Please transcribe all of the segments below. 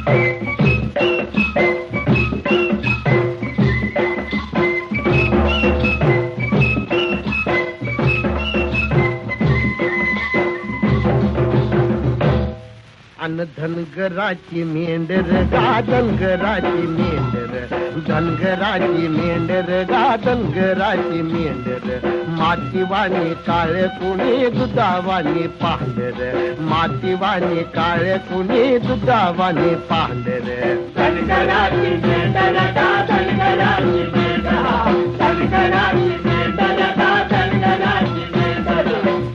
अन धनगराची मेंढर गा धनगराची मेंढर, धनगराची मेंढर गा धनगराची मेंढर, मातीवाणी काळे कुणी दुधावाणी पांढर, मातीवाणी काळे कुणी दुधावाणी पांढर. धनगराची मेंढर गा धनगराची मेंढर, धनगराची मेंढर गा धनगराची मेंढर.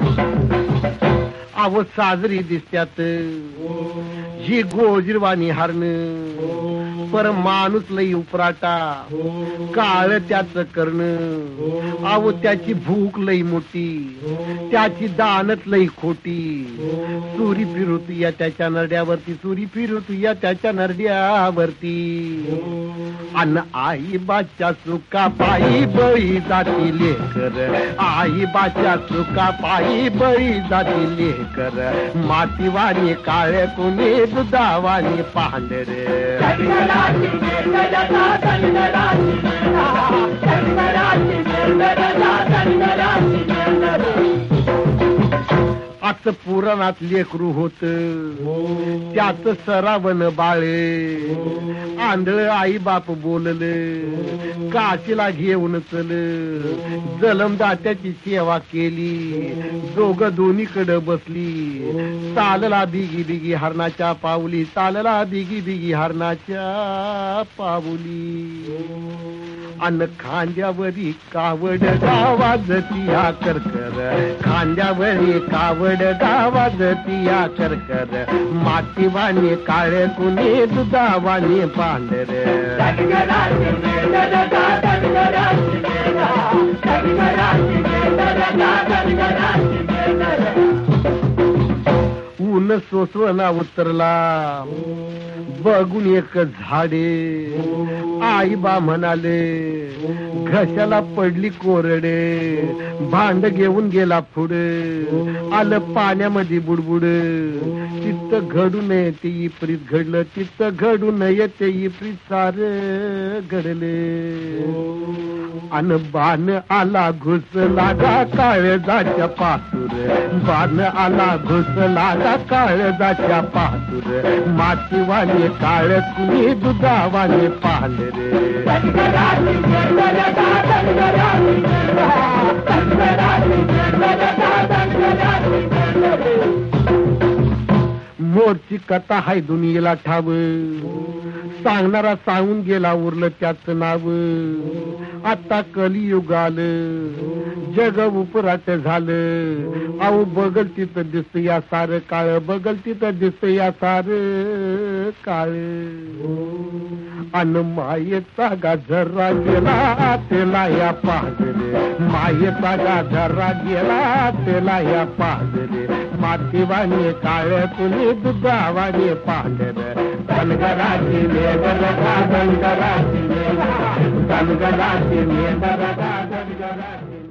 अव साजरी दिसत्यात ही गोजिरवाणी हरण, पर माणूस लई उपराटा काळ त्याच कर्ण. अव त्याची भूक लई मोठी, त्याची दानत लई खोटी. सुरी फिरत या त्याच्या नरड्यावरती, सुरी फिरत या त्याच्या नरड्यावरती. अन आई बाच्या सुका पायी बळी जाती लेकर, आई बाच्या सुका पायी बळी जाती लेकर. मातीवाणी काळे कुणी दुधावाणी पांढर. धनगराची मेंढर गा धनगराची मेंढर, धनगराची मेंढर गा धनगराची मेंढर. आता पुराणात लेकरू होत त्याच सरावन बाळे. आंधळ आई बाप बोलले काशीला घेऊन चल. जलमदात्याची सेवा केली, दोघ दोन्हीकडे बसली. चालला बिगी बिगी हरणाच्या पावली, चालला बिगी बिगी हरणाच्या पावली. अन खांद्यावरी कावड गावाजती या करकर, खांद्यावरी कावड गावाजती या करकर. मातीवाणी काळे कुणी दुधावाणी पांढर. धनगराची मेंढर गा धनगराची मेंढर, धनगराची मेंढर गा धनगराची मेंढर. ऊन सोसवना उतरला बघून एक झाडे. आई बा म्हणाले घशाला पडली कोरडे. भांड घेऊन गेला पुढे, आलं पाण्यामध्ये बुडबुड. चित्त घडू नये ते इप्रीत घडलं, चित्त घडू नये ते इप्रीत सार घडले. अन बाण आला घुस लागा काळजाच्या पासूर, बाण आला घुस लागा काळजाच्या पासूर. मातीवाणी काळ कुणी दुधावाणी पांढर. धनगराची मेंढर गा धनगराची मेंढर, धनगराची मेंढर गा धनगराची मेंढर. मोरची कथा हाय दुनियेला ठाव, सांगणारा सांगून गेला उरलं त्याच नाव. आता कलियुग आलं, जग उपराट झालं. अहो बगल तिथं दिसत या सार काळ, बगल तिथं दिसत या सार काळ. अन मायेचा गाजरा गेला त्याला या पाहरे, मायेचा गाजरा गेला त्याला या पाहरे. मातीवाणी काळ कुणी दुधावाणी पांढर. धनगराची मेंढर गा धनगराची मेंढर, धनगराची मेंढर गा धनगराची.